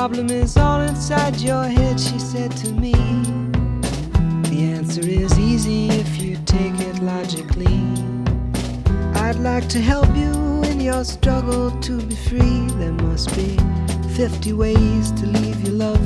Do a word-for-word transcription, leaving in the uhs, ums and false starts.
problem is all inside your head, she said to me. The answer is easy if you take it logically. I'd like to help you in your struggle to be free. There must be fifty ways to leave your love